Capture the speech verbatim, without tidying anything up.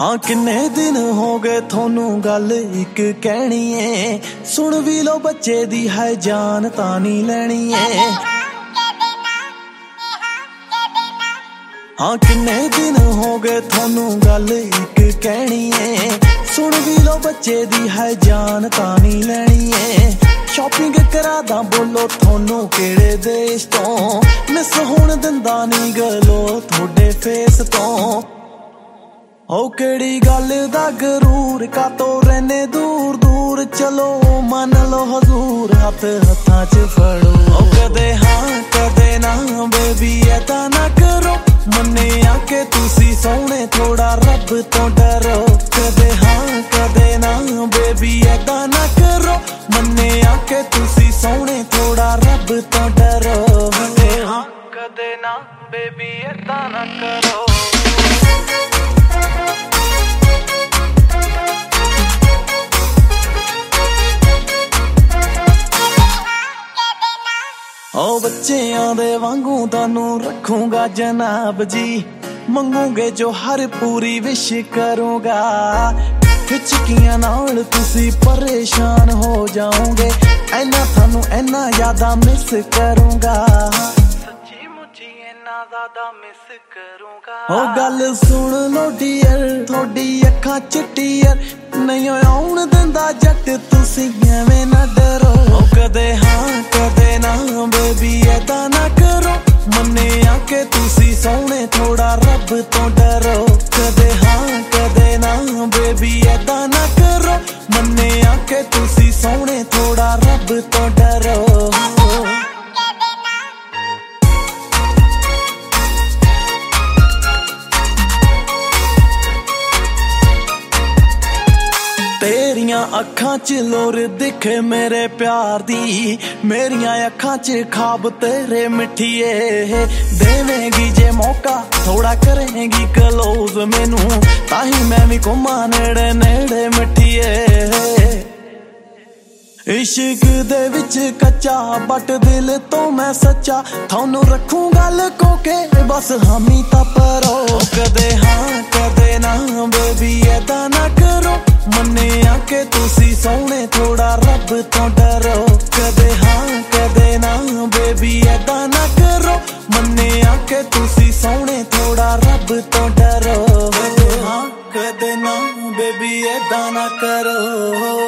हाँ किन्ने दिन हो गए थोनू गल इक कहनी है, सुन भी लो बच्चे दी है जान तानी लैनी है। हाँ किन्ने दिन हो गए थोनू गल इक कहनी है, सुन भी लो बच्चे दी है जान तानी लैनी है। शॉपिंग करा दा बोलो थोनू केड़े देश तो, मिस होण दिंदा नी गलो थोड़े फेस तो। ओ केड़ी गल दा गरूर का तो रहने दूर दूर, चलो मन लो हजूर हाथ हत्थां च फड़ो। ओ कदे हाँ कदे ना बेबी ऐदा ना करो, मन्ने आके तुसी सोने थोड़ा रब तो डरो। कदे हाँ कदे ना बेबी ऐदा ना करो, मन्ने आके तुसी सोने थोड़ा रब तो डरो। कदे हाँ कदे ना बेबी ऐदा ना करो। ओ बच्चियां दे वांगू तानू रखूंगा जनाब जी, मंगूंगे जो हर पूरी विश करूंगा। हिचकियां नाल तुसी परेशान हो जाओगे, ऐना थानू ऐना ज्यादा मिस करूंगा। सच्ची मुझी ऐना ज्यादा मिस करूंगा। ओ गल सुन लो डियर थोड़ी अखां च टीयर, नहीं आउण दिंदा जट तुसी एवें ना डरो। ओ कदे हाँ कदे ना बेबी ऐदा ना करो, मन्ने आके तुसी सोने थोड़ा रब तो डरो। कदे हाँ कदे ना बेबी ऐदा ना करो, मन्ने आके तुसी सोने थोड़ा रब तो डरो। तेरियां अखां च लोर दिखे मेरे प्यार दी, मेरियां अखां च खाब तेरे मिठिए। देवेंगी जे मौका थोड़ा करेंगी क्लोज मैनू, ताही मैं भी घुमा नेड़े नेड़े मिठिए। इश्क दे विच कच्चा बट दिल तो मैं सच्चा, थानू रखूं गल कोके बस हामी ता परो। कदे हाँ कदे ना बेबी ऐदा ना करो, मन्ने आके तुसी सोने थोड़ा रब तो डरो। कदे हाँ कदे ना बेबी ऐदा ना करो, मन्ने आके तुसी सोने थोड़ा रब तो डरो। कदे हाँ कदे ना बेबी ऐदा ना करो।